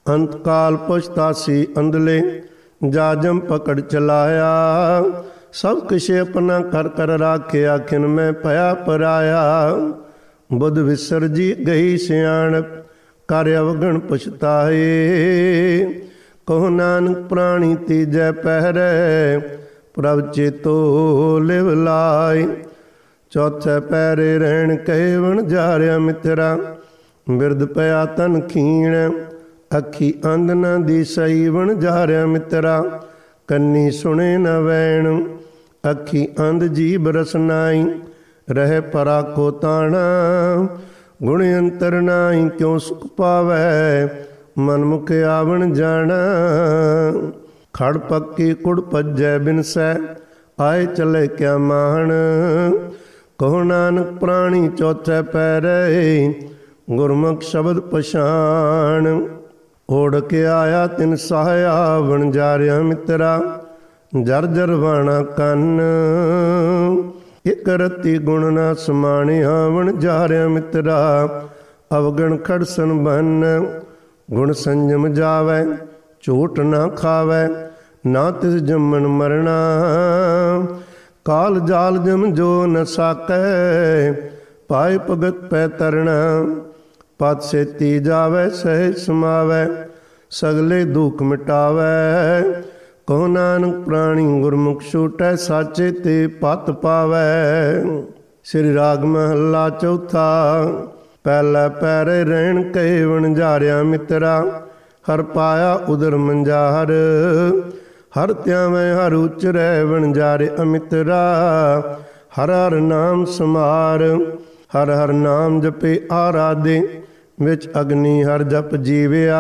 ਅੰਤ ਕਾਲ ਪੁਛਤਾਸੀ ਅੰਧਲੇ, ਜਾਜਮ ਪਕੜ ਚਲਾਇਆ। ਸਭ ਕਿਛ ਆਪਣਾ ਕਰ ਕਰ ਰਾਖਿਆ, ਖਿਨ ਮੈਂ ਭਇਆ ਪਰਾਇਆ। ਬੁੱਧ ਵਿਸਰਜੀ ਗਈ ਸਿਆਣਪ, ਕਰ ਅਵਗਣ ਪਛਤਾਏ। ਕਹੋ ਨਾਨਕ ਪ੍ਰਾਣੀ ਤੀਜੈ ਪਹਿਰੈ, ਪ੍ਰਭ ਚੇਤੋ ਲਿਵ ਲਾਇ। ਚੌਥੇ ਪਹਿਰੇ ਰਹਿਣ ਕਹੇ ਵਣਜਾਰਿਆ ਮਿੱਤਰਾ, ਬਿਰਧ ਪਿਆ ਤਨ ਖੀਣ। ਅੱਖੀ ਅੰਧ ਨ ਦਿਸਈ ਵਣਜਾਰਿਆ ਮਿੱਤਰਾ, ਕੰਨੀ ਸੁਣੇ ਨ ਵੈਣ। ਅੱਖੀ ਅੰਧ ਜੀਭ ਰਸ ਨਾਈ, ਰਹਿ ਪਰਾ ਕੋ ਤਾਣਾ। ਗੁਣ ਅੰਤਰ ਨਾਈ ਕਿਉ ਸੁਖ ਪਾਵੈ, ਮਨ ਮੁਖ ਆਵਣ ਜਾਣਾ। ਖੜ ਪੱਕੀ ਕੁੜ ਭੱਜੈ ਬਿਨਸੈ, ਆਏ ਚਲੇ ਕਿਆ ਮਾਣ। ਕਹੋ ਨਾਨਕ ਪ੍ਰਾਣੀ ਚੌਥੇ ਪਹਿਰੇ, ਗੁਰਮੁਖ ਸ਼ਬਦ ਪਛਾਣ। ਓੜ ਕੇ ਆਇਆ ਤਿਨ ਸਹਾਇਆ, ਵਣਜਾਰਿਆ ਮਿੱਤਰਾ ਜਰ ਜਰ ਵਾਣਾ ਕੰਨ। ਇਕ ਰਤੀ ਗੁਣ ਨਾ ਸਮਾਣਿਆ, ਵਣਜਾਰਿਆ ਮਿੱਤਰਾ ਅਵਗਣ ਖੜਸਨ ਬੰਨ। ਗੁਣ ਸੰਜਮ ਜਾਵੈ, ਝੂਠ ਨਾ ਖਾਵੈ, ਨਾ ਤਿਸ ਜੰਮਣ ਮਰਣਾ। ਕਾਲ ਜਾਲ ਜਮ ਜੋ ਨ ਸਾਕੈ, ਪਾਏ ਭਗਤ ਪੈ ਤਰਣਾ। ਪਦ ਸੇਤੀ ਜਾਵੈ ਸਹਿਜ ਸਮਾਵੈ, ਸਗਲੇ ਦੁਖ ਮਿਟਾਵੈ। ਕਹੋ ਨਾਨਕ ਪ੍ਰਾਣੀ ਗੁਰਮੁਖ ਛੂਟੈ, ਸਾਚੇ ਤੇ ਪਤ ਪਾਵੈ। ਸ੍ਰੀ ਰਾਗ ਮਹੱਲਾ ਚੌਥਾ। ਪਹਿਲਾ ਪਹਿਰੇ ਰਹਿਣ ਕਹੇ ਵਣਜਾਰਿਆ ਮਿੱਤਰਾ, ਹਰ ਪਾਇਆ ਉਦਰ ਮੰਜਾਰ। ਹਰ ਧਿਆਵੈ ਹਰ ਉਚਰੈ, ਵਣਜਾਰੇ ਅਮਿਤਰਾ ਹਰ ਹਰ ਨਾਮ ਸਮਾਰ। ਹਰ ਹਰ ਨਾਮ ਜਪੇ ਆਰਾਧੇ, ਵਿੱਚ ਅਗਨੀ ਹਰ ਜਪ ਜੀਵਿਆ।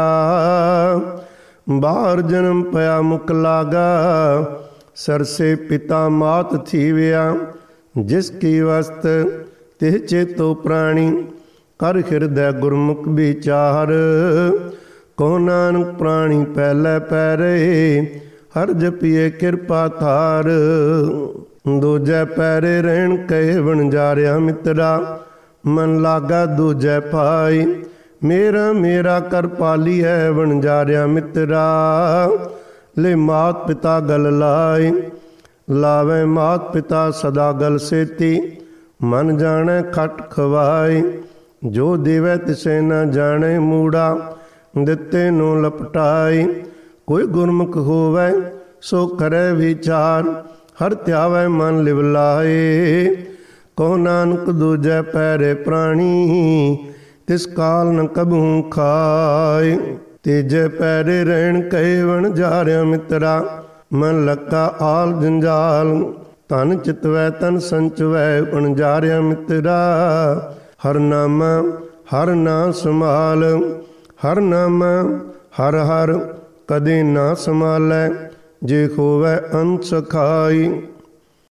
ਬਾਹਰ ਜਨਮ ਪਿਆ ਮੁਕ ਲਾਗਾ, ਸਰਸੇ ਪਿਤਾ ਮਾਤ ਥੀਵਿਆ। ਜਿਸ ਕੀ ਵਸਤ ਤਿਹ ਚੇਤੋ ਪ੍ਰਾਣੀ, ਕਰ ਹਿਰਦੈ ਗੁਰਮੁਖ ਵਿਚਾਰ। ਕਹੋ ਨਾਨਕ ਪ੍ਰਾਣੀ ਪਹਿਲੇ ਪਹਿਰੇ, ਹਰ ਜਪੀਏ ਕਿਰਪਾ ਧਾਰ। ਦੂਜੈ ਪਹਿਰੇ ਰਹਿਣ ਕਹੇ ਵਣਜਾਰਿਆ ਮਿੱਤਰਾ, ਮਨ ਲਾਗਾ ਦੂਜੈ ਪਾਈ। ਮੇਰਾ ਮੇਰਾ ਕਰ ਪਾਲੀਐ, ਵਣਜਾਰਿਆ ਮਿੱਤਰਾ ਲੈ ਮਾਤ ਪਿਤਾ ਗਲ ਲਾਈ। ਲਾਵੇ ਮਾਤ ਪਿਤਾ ਸਦਾ ਗਲ ਸੇਤੀ, ਮਨ ਜਾਣੈ ਖਟ ਖਵਾਈ। ਜੋ ਦੇਵੈ ਤਿਸੈ ਨ ਜਾਣੈ ਮੂੜਾ, ਦਿੱਤੇ ਨੂੰ ਲਪਟਾਈ। ਕੋਈ ਗੁਰਮੁਖ ਹੋਵੈ ਸੋ ਕਰੈ ਵਿਚਾਰ, ਹਰ ਧਿਆਵੈ ਮਨ ਲਿਵ ਲਾਏ। ਕਹੋ ਨਾਨਕ ਦੂਜੈ ਪਹਿਰੇ ਪ੍ਰਾਣੀ, ਤਿਸ ਕਾਲ ਨ ਕਬਹੂ ਖਾਏ। ਤੀਜੇ ਪਹਿਰੇ ਰਹਿਣ ਕਹੇ ਵਣਜਾਰਿਆ ਮਿੱਤਰਾ, ਮਨ ਲੱਗਾ ਆਲ ਜੰਜਾਲ। ਧਨ ਚਿਤਵੈ ਤਨ ਸੰਚਵੈ, ਵਣਜਾਰਿਆ ਮਿੱਤਰਾ ਹਰ ਨਾਮ ਹਰ ਨਾ ਸੰਭਾਲ। ਹਰ ਨਾਮ ਹਰ ਹਰ ਕਦੇ ਨਾ ਸੰਭਾਲੈ, ਜੇ ਹੋਵੈ ਅੰਤ ਸਖਾਈ।